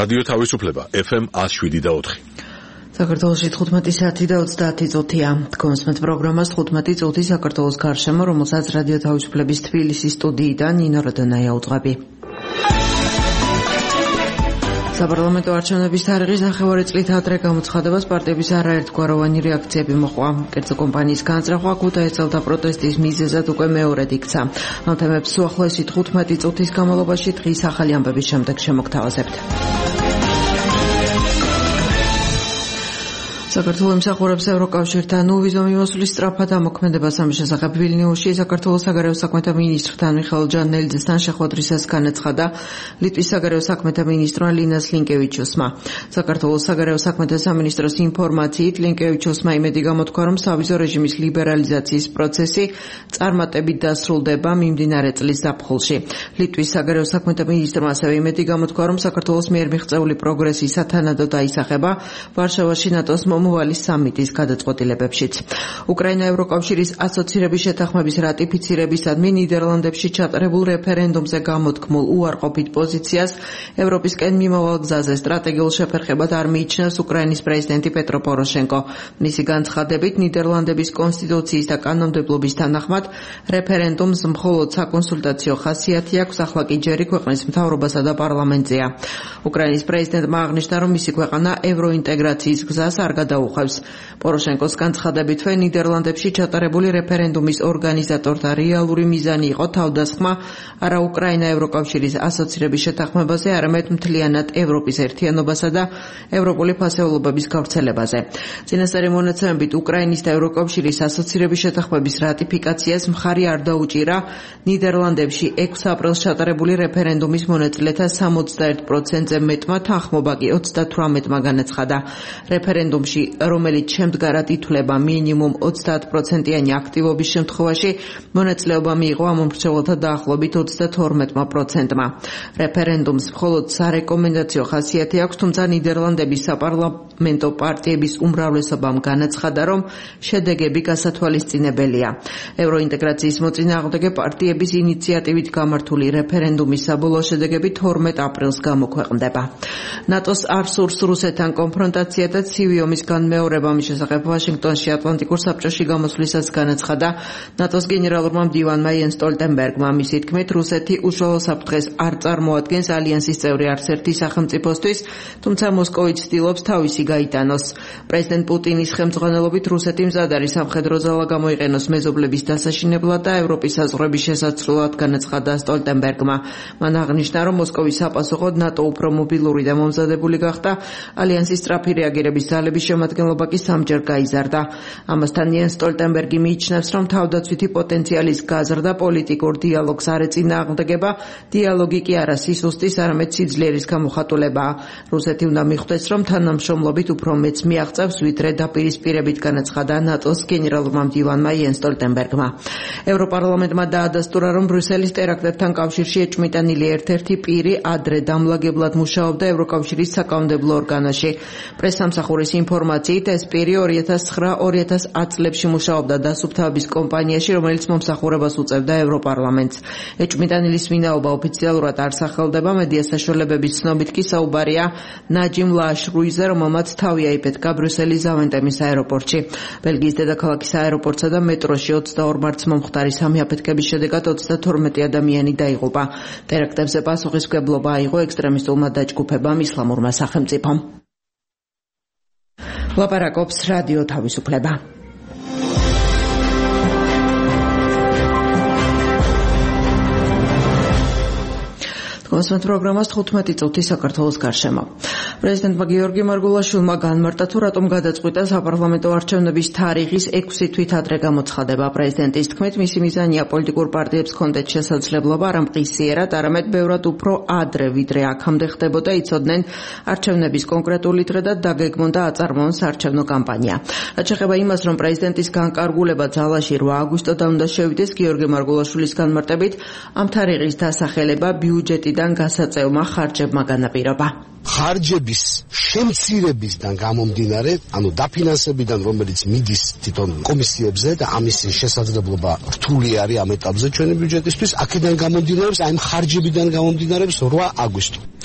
რადიო თავისუფლება FM 107.4. საქართველოში 15 საათი და 30 წუთია. კონსმეთ პროგრამას 15 წუთი საქართველოს გარშემო, რომელსაც რადიო თავისუფლების თბილისის სტუდიიდან ნინო როდონაია უძღვები. საპარლამენტო არჩევნების თარიღის ნახევარი წლით ადრე გამოცხადებას პარტიების არაერთგვაროვანი რეაქციები მოჰყვა. კერძო კომპანიის განზრახვა ქუთაისელთა პროტესტის მიზეზად უკვე მეორედ იქცა. ამ თემებს უახლოესი 15 წუთის განმავლობაში დღის ახალი ამბების შემდეგ შემოგთავაზებთ. საქართველოს მსახურებს ევროკავშირთან ვიზო მიმოსვლის სწრაფად ამოქმედებას ამის შესახებ ვილნიუსში საქართველოს საგარეო საქმეთა მინისტრთან მიხეილ ჯანელიძესთან შეხვედრისას განაცხადა ლიტვის საგარეო საქმეთა მინისტრმა ლინას ლინკევიჩიუსმა. საქართველოს საგარეო საქმეთა სამინისტროს ინფორმაციით ლინკევიჩიუსმა იმედი გამოთქვა, რომ სავიზო რეჟიმის ლიბერალიზაციის პროცესი წარმატებით დასრულდება მიმდინარე წლის ზაფხულში. ლიტვის საგარეო საქმეთა მინისტრმა ასევე იმედი გამოთქვა, რომ საქართველოს მიერ მიღწეული პროგრესი სათანადოდ აისახება ვარშავაში ნატოს მომავალის სამიტის გადაწყვეტილებებშიც. უკრაინა ევროკავშირის ასოცირების შეთანხმების რატიფიცირებისადმი ნიდერლანდებში ჩატარებულ რეფერენდუმზე გამოთქმულ უარყოფით პოზიციას ევროპისკენ მიმავალ გზაზე სტრატეგიულ შეფერხებად არ მიიჩნევს უკრაინის პრეზიდენტი პეტრო პოროშენკო. მისი განცხადებით ნიდერლანდების კონსტიტუციის და კანონმდებლობის თანახმად რეფერენდუმს მხოლოდ საკონსულტაციო ხასიათი აქვს, ახლა კი ჯერი ქვეყნის მთავრობასა და პარლამენტზეა. უკრაინის პრეზიდენტმა აღნიშნა, რომ მისი ქვეყანა ევროინტეგრაციის გზას არ გადაუხევს. პოროშენკოს განცხადებითვე ნიდერლანდებში ჩატარებული რეფერენდუმის ორგანიზატორთა რეალური მიზანი იყო თავდასხმა არა უკრაინა ევროკავშირის ასოცირების შეთანხმებაზე, არამედ მთლიანად ევროპის ერთიანობასა და ევროპული ფასეულობების გავრცელებაზე. წინასწარი მონაცემებით უკრაინის და ევროკავშირის ასოცირების შეთანხმების რატიფიკაციას მხარი არ დაუჭირა ნიდერლანდებში 6 აპრილს ჩატარებული რეფერენდუმის მონაწილეთა 61%-ზე მეტმა, თანხმობა კი 38-მა განაცხადა. რეფერენდუმში, რომელიც შემდგარად ითვლება მინიმუმ 30%-იანი აქტივობის შემთხვევაში, მონაწილეობა მიიღო ამომრჩეველთა დაახლოებით 32%-მა. რეფერენდუმს მხოლოდ სარეკომენდაციო ხასიათი აქვს, თუმცა ნიდერლანდების საპარლამენტო პარტიების უმრავლესობამ განაცხადა, რომ შედეგები გასათვალისწინებელია. ევროინტეგრაციის მოწინააღმდეგე პარტიების ინიციატივით გამართული რეფერენდუმის საბოლოო შედეგები 12 აპრილს გამოქვეყნდება. ნატოს არ სურს რუსეთთან კონფრონტაცია და ცივი ომის განმეორება მის შესახებ ვაშინგტონში ატლანტიკურ საბჭოში გამოსვლისას განაცხადა ნატოს გენერალურმა მდივანმა იენს სტოლტენბერგმა. მისი თქმით, რუსეთი უშუალო საფრთხეს არ წარმოადგენს ალიანსის წევრი არც ერთი სახელმწიფოსთვის, თუმცა მოსკოვი ცდილობს თავისი გაიტანოს. პრეზიდენტ პუტინის ხელმძღვანელობით რუსეთი მზად არის სამხედრო ძალა გამოიყენოს მეზობლების დასაშინებლად და ევროპის საზღვრების შესაცვლელად, განაცხადა სტოლტენბერგმა. მან აღნიშნა, რომ მოსკოვის საპასუხოდ ნატო უფრო მობილური და მომზადებული გახდა, ალიანსის სწრაფი რეაგირების ძალების შემადგენლობა კი სამჯერ გაიზარდა. ამასთან იენს სტოლტენბერგი მიიჩნევს, რომ თავდაცვითი პოტენციალის გაზრდა პოლიტიკურ დიალოგს არ ეწინააღმდეგება, დიალოგი კი არა სისუსტის, არამედ სიძლიერის გამოხატულებაა. რუსეთი უნდა მიხვდეს, რომ თანამშრომლობით უფრო მეც მიაღწევს, ვიდრე დაპირისპირებით, განაცხადა ნატოს გენერალურმა მდივანმა იენს სტოლტენბერგმა. ევროპარლამენტმა დაადასტურა, რომ ბრიუსელის ტერაქტებთან კავშირში ეჭვმიტანილი ერთ-ერთი პირი ადრე დამლაგებლად მუშაობდა ევროკავშირის საკანონმდებლო ორგანოში. პრესსამსახურის ინფორმაციით, ეს პირი 2009-2010 წლებში მუშაობდა დასუფთავების კომპანიაში, რომელიც მომსახურებას უწევდა ევროპარლამენტს. ეჭვმიტანილის ვინაობა ოფიციალურად არ სახელდება, მედია საშუალებების ცნობით კი საუბარია ნაჯიმ ლაშრუიზე, რომელმაც თავი აიფეთქა ბრიუსელის ზავენტემის აეროპორტში. ბელგიის დედაქალაქის აეროპორტსა და მეტროში 22 მარტს მომხდარი სამი აფეთქების შედეგად 32 ადამიანი დაიღუპა. ტერაქტებზე პასუხისმგებლობა აიღო ექსტრემისტულმა დაჯგუფებამ ისლამურმა სახელმწიფომ. ლაპარაკობს რადიო თავისუფლება. კონსმეთ პროგრამას 15 წუთი საქართველოს გარშემო. პრეზიდენტმა გიორგი მარგულაშვილმა განმარტა, თუ რატომ გადაწყვიტა საპარლამენტო არჩევნების თარიღის 6 თვით ადრე გამოცხადება. პრეზიდენტის თქმით, მისი მიზანია პოლიტიკურ პარტიებს ჰქონდეთ შესაძლებლობა არა მყისიერად, არამედ ბევრად უფრო ადრე, ვიდრე აქამდე ხდებოდა, იცოდნენ არჩევნების კონკრეტული დღე და დაგეგმონ და აწარმოონ საარჩევნო კამპანია. რაც შეეხება იმას, რომ პრეზიდენტის განკარგულება ძალაში 8 აგვისტოდან უნდა შევიდეს, გიორგი მარგულაშვილის განმარტებით, ამ თარიღის დასახელება ბიუჯეტიდან გასაწევმა ხარჯებმა განაპირობა. ხარჯების შემცირებისგან გამომდინარე, ანუ დაფინანსებიდან, რომელიც მიდის თვითონ კომისიებზე და ამის შესაძლებლობა რთული არის ამ ეტაპზე ჩვენი ბიუჯეტისთვის, აქედან გამომდინარეობს, აი ხარჯებიდან გამომდინარეობს 8 აგვისტო.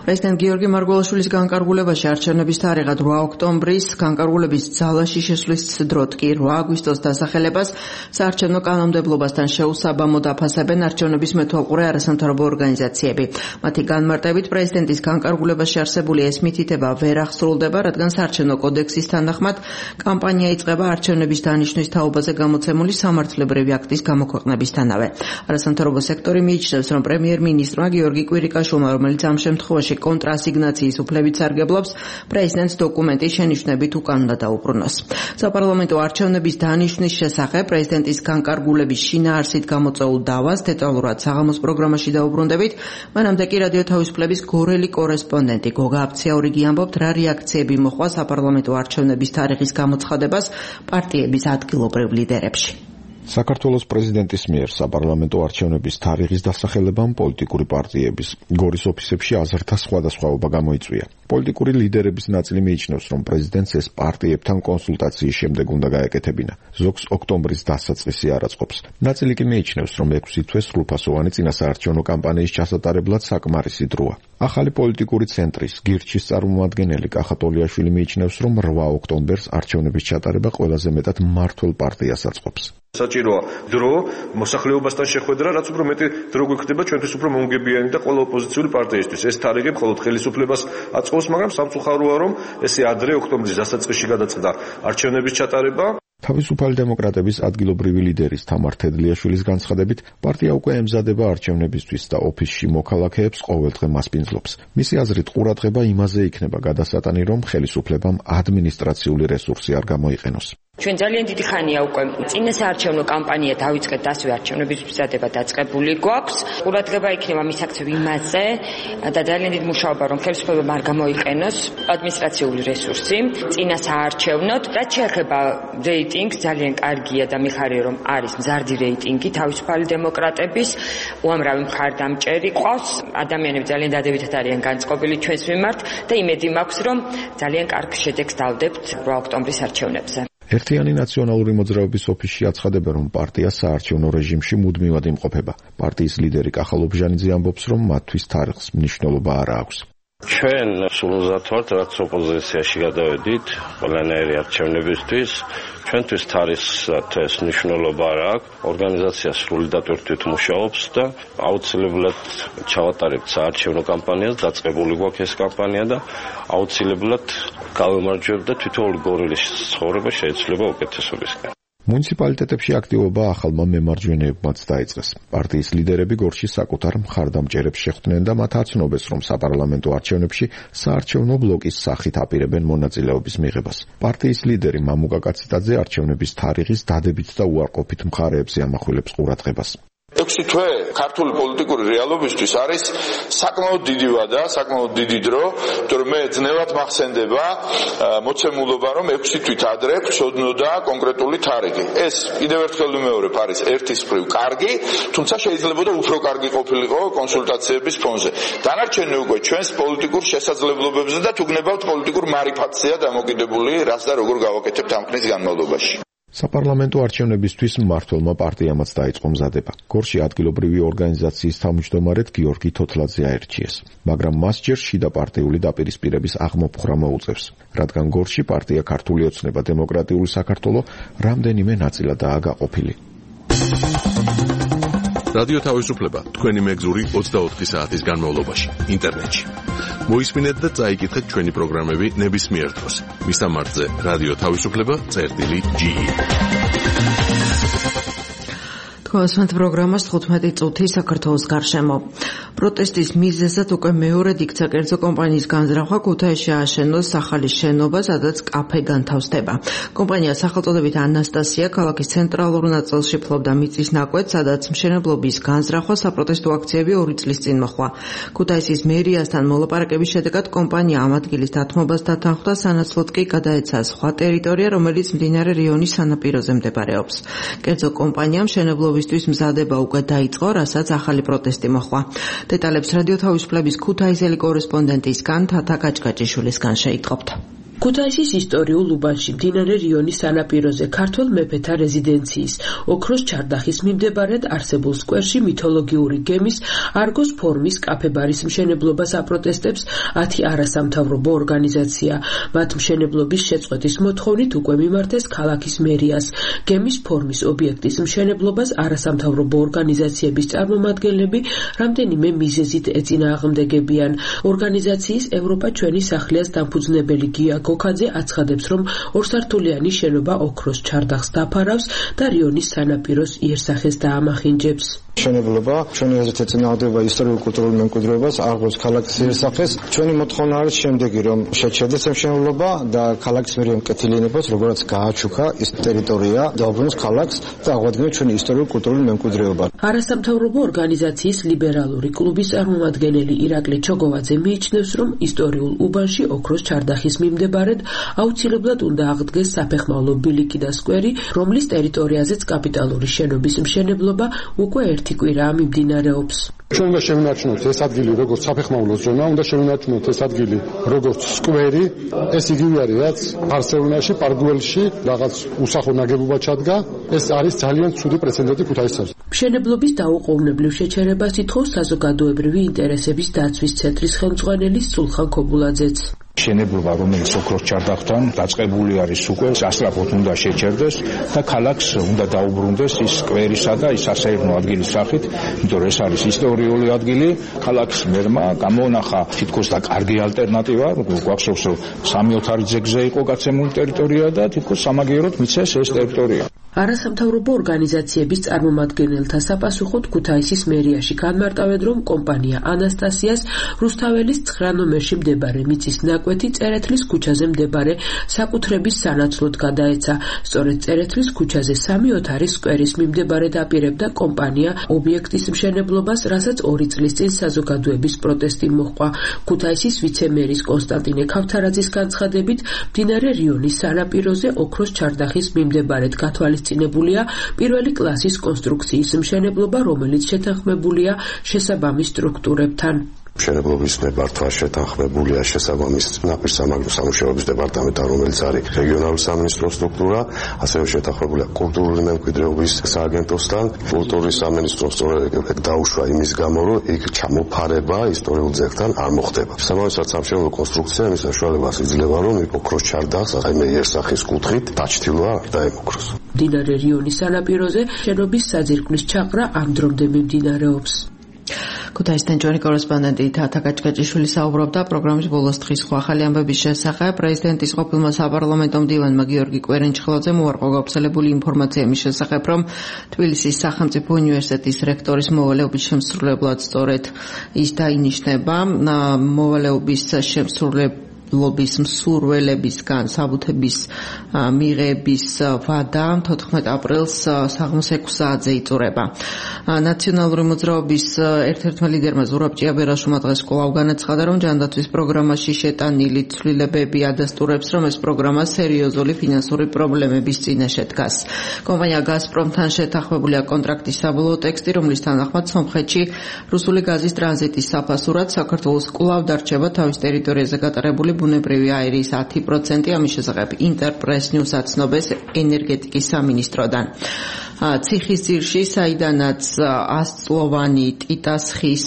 პრეზიდენტ გიორგი მარგველაშვილის განკარგულებაში არჩევნების თარიღად 8 ოქტომბრის, განკარგულების ძალაში შესვლის დროთ კი 8 აგვისტოს დასახელებას საარჩევნო კანონმდებლობასთან შეუსაბამოდ აფასებენ არჩევნების მეთვალყურე არასამთავრობო ორგანიზაციები. მათი განმარტებით პრეზიდენტის განკარგულებაში არსებული ეს მითითება ვერ აღსრულდება, რადგან საარჩევნო კოდექსის თანახმად კამპანია იწყება არჩევნების დანიშვნის თაობაზე გამოცემული სამართლებრივი აქტის გამოქვეყნებისთანავე. არასამთავრობო სექტორი მიიჩნევს, რომ პრემიერ-მინისტრმა გიორგი კვირიკაშვილმა, რომელიც ამ შემთხვევაში კონტრასიგნაციის უფლებით სარგებლობს, პრეზიდენტს დოკუმენტის შენიშვნებით უკან უნდა დაუბრუნოს. საპარლამენტო არჩევნების დანიშვნის შესახებ პრეზიდენტის განკარგულების შინაარსით გამოწვეულ დავას დეტალურად საღამოს პროგრამაში დაუბრუნდებით. მანამდე კი რადიო თავისუფლების გორელი კორესპონდენტი გოგა აფციაურიგი ამბობთ, რა რეაქციები მოჰყვა საპარლამენტო არჩევნების თარიღის გამოცხადებას პარტიების ადგილობრივ ლიდერებში. საქართველოს პრეზიდენტის მიერ საპარლამენტო არჩევნების თარიღის დასახელებამ პოლიტიკური პარტიების გორის ოფისებში აზრთა სხვადასხვაობა გამოიწვია. პოლიტიკური ლიდერების ნაწილი მიიჩნევს, რომ პრეზიდენტს ეს პარტიებთან კონსულტაციის შემდეგ უნდა გაეკეთებინა. ზოგს ოქტომბრის დასაწყისი არ აწყობს. ნაწილი კი მიიჩნევს, რომ 6 თვე სრულფასოვანი წინასაარჩევნო კამპანიის ჩასატარებლად საკმარისი დროა. ახალი პოლიტიკური ცენტრის გირჩის წარმომადგენელი კახა ტოლიაშვილი მიიჩნევს, რომ 8 ოქტომბერს არჩევნების ჩატარება ყველაზე მეტად მმართველ პარტიას აწყობს. საჭიროა დრო მოსახლეობასთან შეხვედრა, რაც უფრო მეტი დრო გვექნება ჩვენთვის უფრო მომგებიანი და ყველა ოპოზიციური პარტიისთვის. ეს თარიღი მხოლოდ ხელისუფლებას აწყობს, მაგრამ სამწუხაროა, რომ ესე ადრე ოქტომბრის დასაწყისში გადაწყდა არჩევნების ჩატარება. თავისუფალი დემოკრატების ადგილობრივი ლიდერის თამარ თედლიაშვილის განცხადებით, პარტია უკვე ემზადება არჩევნებისთვის და ოფისში მოქალაქეებს ყოველდღე მასპინძლობს. მისი აზრით, ყურადღება იმაზე იქნება გადასატანი, რომ ხელისუფლებამ ადმინისტრაციული რესურსი არ გამოიყენოს. ჩვენ ძალიან დიდი ხანია უკვე წინასაარჩევნო კამპანია დავიწყეთ, ასევე არჩევნების მზადება დაწყებული გვაქვს. ყურადღება იქნება მისაქცევ იმაზე და ძალიან დიდი მუშაობა, რომ ხელისუფლებამ არ გამოიყენოს ადმინისტრაციული რესურსი წინასაარჩევნოდ. რაც შეეხება რეიტინგს, ძალიან კარგია და მიხარია, რომ არის მზარდი რეიტინგი თავისუფალი დემოკრატების, უამრავი მხარდამჭერი ყავს. ადამიანები ძალიან დადებითად არიან განწყობილი ჩვენს მიმართ და იმედი მაქვს, რომ ძალიან კარგ შედეგს დავდებთ 8 ოქტომბრის არჩევნებზე. ერთიანი ნაციონალური მოძრაობის ოფისში აცხადებენ, რომ პარტია საარჩევნო რეჟიმში მუდმივად იმყოფება. პარტიის ლიდერი კახა ლობჟანიძე ამბობს, რომ მათთვის თარიღს მნიშვნელობა არ აქვს. ჩვენ სულუზად ვართ, რაც ოპოზიციაში გადავედით ყველანაირი არჩევნებისთვის. ჩვენთვის თარიღსად ეს მნიშვნელობა არ აქვს. ორგანიზაცია სრული დატვირთვით მუშაობს და აუცილებლად ჩავატარებთ საარჩევნო კამპანიას, დაწყებული გვაქვს ეს კამპანია და აუცილებლად გავემარჯვებთ და თითოეული გორილის ცხოვრება შეიძლება უკეთესობისკენ. მუნიციპალიტეტებში აქტივობა ახალმა მემარჯვენეებმაც დაიწყეს. პარტიის ლიდერები გორში საკუთარ მხარდამჭერებს შეხვდნენ და მათ აცნობეს, რომ საპარლამენტო არჩევნებში საარჩევნო ბლოკის სახით აპირებენ მონაწილეობის მიღებას. პარტიის ლიდერი მამუკა კაციტაძე არჩევნების თარიღის დადებით და უარყოფით მხარეებზე ამახვილებს ყურადღებას. 6 თვე ქართული პოლიტიკური რეალობისთვის არის საკმაოდ დიდი ვადა, საკმაოდ დიდი დრო, იმიტომ რომ მე ძნელად მახსენდება მოცემულობა, რომ 6 თვით ადრე გწოდნოდა კონკრეტული თარიღი. ეს კიდევ ერთხელ ვიმეორებ, არის ერთის მხრივ კარგი, თუმცა შეიძლება უფრო კარგი ყოფილიყო კონსულტაციების ფონზე. დანარჩენი უკვე ჩვენს პოლიტიკურ შესაძლებლობებზე და თუ გნებავთ პოლიტიკურ მარიფატზეა დამოკიდებული, რაც და როგორ გავაკეთებთ ამ ხნის განმავლობაში. საპარლამენტო არჩევნებისთვის მმართველმა პარტიამაც დაიწყო მზადება. გორში ადგილობრივი ორგანიზაციის თავმჯდომარედ გიორგი თოთლაძე აერჩიეს, მაგრამ მას ჯერ შიდა პარტიული დაპირისპირების აღმოფხვრა მოუწევს, რადგან გორში პარტია ქართული ოცნება დემოკრატიული საქართველო რამდენიმე ნაწილადაა გაყოფილი. რადიო თავისუფლება თქვენი მეგზური 24 საათის განმავლობაში ინტერნეტში. მოისმინეთ და წაიკითხეთ ჩვენი პროგრამები ნებისმიერ დროს. მისამართზე რადიო თავისუფლება.ge. თქვენს პროგრამას 15 წუთი საქართველოს გარშემო. პროტესტის მიზეზად უკვე მეორედ იქცა კერძო კომპანიის განზრახვა ქუთაისში ააშენოს ახალი შენობა, სადაც კაფე განთავსდება. კომპანია სახელწოდებით ანასტასია ქალაქის ცენტრალურ ნაწილში ფლობდა მიწის ნაკვეთს, სადაც მშენებლობის განზრახვა საპროტესტო აქციები 2 წლის წინ მოხდა. ქუთაისის მერიასთან მოლაპარაკების შედეგად კომპანია ამ ადგილის დათმობას დათანხმდა, სანაცვლოდ კი გადაეცა სხვა ტერიტორია, რომელიც მდინარე რიონის სანაპიროზე მდებარეობს. კერძო კომპანიამ მშენებლობისთვის მზადება უკვე დაიწყო, რასაც ახალი პროტესტი მოჰყვა. დეტალებს რადიო თავისუფლების ქუთაისელი კორესპონდენტისგან თათა კაჭკაჭიშვილისგან შეიტყობთ. ქუთაისის ისტორიულ უბანში მდინარე რიონის სანაპიროზე ქართველ მეფეთა რეზიდენციის ოქროს ჩარდახის მიმდებარედ არსებულ სკვერში მითოლოგიური გემის არგოს ფორმის კაფე-ბარის მშენებლობას აპროტესტებს 10 არასამთავრობო ორგანიზაცია. მათ მშენებლობის შეწყვეტის მოთხოვნით უკვე მიმართეს ქალაქის მერიას. გემის ფორმის ობიექტის მშენებლობას არასამთავრობო ორგანიზაციების წარმომადგენლები რამდენიმე მიზეზით ეწინააღმდეგებიან. ორგანიზაციის ევროპა ჩვენი სახლიას დამფუძნებელი გია გოქაძე აცხადებს, რომ ორსართულიანი შენობა ოქროს ჩარდახს დაფარავს და რიონის სანაპიროს იერსახეს დაამახინჯებს. მშენებლობა ჩვენი აზრით ეწინააღმდება ისტორიულ-კულტურულ მემკვიდრეობას, არგოს ქალაქის იერსახეს. ჩვენი მოთხოვნა არის შემდეგი, რომ შეჩერდეს მშენებლობა და ქალაქის მერია მკეთილიანებას, როგორც გააჩუქა ის ტერიტორია, დაუბრუნოს ქალაქს და აღვადგინოს ჩვენი ისტორიულ-კულტურული მემკვიდრეობა. არასამთავრობო ორგანიზაციის ლიბერალური კლუბის წარმომადგენელი ირაკლი ჩოგოვაძე მიიჩნევს, რომ ისტორიულ უბანში ოქროს ჩარდახის მიმდებარედ აუცილებლად უნდა აღდგეს საფეხმავლო ბილიკი და სკვერი, რომლის ტერიტორიაზეც კაპიტალური შენობის მშენებლობა უკვე ერთი კვირაა მიმდინარეობს. ჩვენ უნდა შევინარჩუნოთ ეს ადგილი როგორც საფეხმავლო ზონა, უნდა შევინარჩუნოთ ეს ადგილი როგორც სკვერი. ეს იგივე არის, რაც ბარსელონაში, პარგუელში რაღაც უსახო ნაგებობა ჩადგა. ეს არის ძალიან ცუდი პრეცედენტი ქუთაისს. მშენებლობის დაუყოვნებლივ შეჩერებას ითხოვს საზოგადოებრივი ინტერესების დაცვის ცენტრის ხელმძღვანელი სულხან ქობულაძეც. მშენებლობა, რომელიც ოქროს ჩარდახთან დაწყებული არის უკვე, სასწრაფოდ უნდა შეჩერდეს და ქალაქს უნდა დაუბრუნდეს ის სკვერისა და ის სასეირნო ადგილის სახით, იმიტომ რომ ეს არის ისტორიული ადგილი. ქალაქის მერმა გამონახა თითქოს და კარგი ალტერნატივა, გვახსოვს რომ 3 ოთარი ძეგლზე იყო გაცემული ტერიტორია და თითქოს სამაგიეროდ მიცეს ეს ტერიტორია. არასამთავრობო ორგანიზაციების წარმომადგენელთა საფასუხოდ ქუთაისის მერიაში განმარტავენ, რომ კომპანია ანასტასიას რუსთაველის 9 ნომერში მდებარე მიწის ნაკვეთი წერეთლის ქუჩაზე მდებარე საკუთრების სანაცვლოდ გადაეცა. სწორედ წერეთლის ქუჩაზე 3 ოთარის სკვერის მიმდებარედ აპირებდა კომპანია ობიექტის მშენებლობას, რასაც 2 წლის წინ საზოგადოების პროტესტი მოჰყვა. ქუთაისის ვიცე-მერის კონსტანტინე ქავთარაძის განცხადებით, მდინარე რიონის სანაპიროზე ოქროს ჩარდახის მიმდებარედ გათვალისწინებულია პირველი კლასის კონსტრუქციის მშენებლობა, რომელიც შეთანხმებულია შესაბამის სტრუქტურებთან. მშენებლობის ნებართვა შეთანხმებულია შესაბამის ნაპირსამაგრო სამუშაოების დეპარტამენტთან, რომელიც არის რეგიონალური სამინისტროს სტრუქტურა, ასევე შეთანხმებულია კულტურული მემკვიდრეობის სააგენტოსთან. კულტურის სამინისტროს სწორედ დაუშვა იმის გამო, რომ იქ ჩამოფარება ისტორიულ ძეგლთან არ მოხდება. შესაბამისად სამშენებლო კონსტრუქცია იმის საშუალებას იძლევა, რომ ოქროს ჩარდახს რაიმე იერსახის კუთხით დაჩtildeვა დაემოქროს. მდინარე რიონის სანაპიროზე შენობის საძირკვლის ჩაყრა ამ დრომდე მიმდინარეობს. ქუთაისთან ჩვენი კორესპონდენტი თათა გაჭგაჭიშვილი საუბრობდა პროგრამის ბოლოს დღის სხვა ახალი ამბების შესახებ. პრეზიდენტის ყოფილმა საპარლამენტო მდივანმა გიორგი კვერენჩხელაძემ უარყო გავრცელებული ინფორმაცია იმის შესახებ, რომ თბილისის სახელმწიფო უნივერსიტეტის რექტორის მოვალეობის შემსრულებლად სწორედ ის დაინიშნება. მოვალეობის ლობის მსურველებისგან საბუთების მიღების ვადა 14 აპრილს საღამოს 6 საათზე იწურება. ნაციონალური მოძრაობის ერთ-ერთმა ლიდერმა ზურაბ ჭიაბერაშვილმა დღეს კვლავ განაცხადა, რომ ჯანდაცვის პროგრამაში შეტანილი ცვლილებები ადასტურებს, რომ ეს პროგრამა სერიოზული ფინანსური პრობლემების წინაშე დგას. კომპანია გაზპრომთან შეთანხმებულია კონტრაქტის საბოლოო ტექსტი, რომლის თანახმად სომხეთში რუსული გაზის ტრანზიტის საფასურად საქართველოს კვლავ დარჩება თავის ტერიტორიაზე გატარებული ბუნებრივი აირის 10%. ამის შესახებ ინტერპრეს ნიუს აცნობს ენერგეტიკის სამინისტროდან. ციხის ძირში, საიდანაც 100 წლოვანი ტიტასხის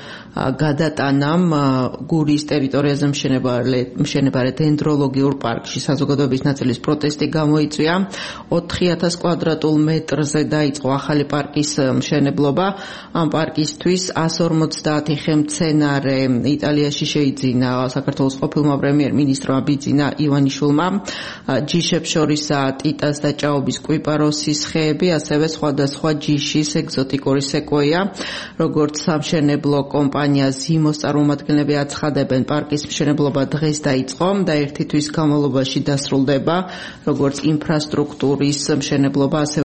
გადატანამ გურიის ტერიტორიაზე მშენებარე დენდროლოგიურ პარკში საზოგადოების ნაწილის პროტესტი გამოიწვია. 4000 კვადრატულ მეტრზე დაიწყო ახალი პარკის მშენებლობა. ამ პარკისთვის 150 ხემცენარე იტალიაში შეიძინა საქართველოს ყოფილმა პრემიერ-მინისტრმა ბიძინა ივანიშვილმა. ჯიშებს შორისაა ტიტას და ჭაობის კვიპაროსის ხეები, ასევე სხვადასხვა ჯიშის ეგზოტიკური სეკვოია. როგორც სამშენებლო კომპანია ზიმოს წარმომადგენლები აცხადებენ, პარკის მშენებლობა დღეს დაიწყო და ერთი თვის განმავლობაში დასრულდება, როგორც ინფრასტრუქტურის მშენებლობა, ასევე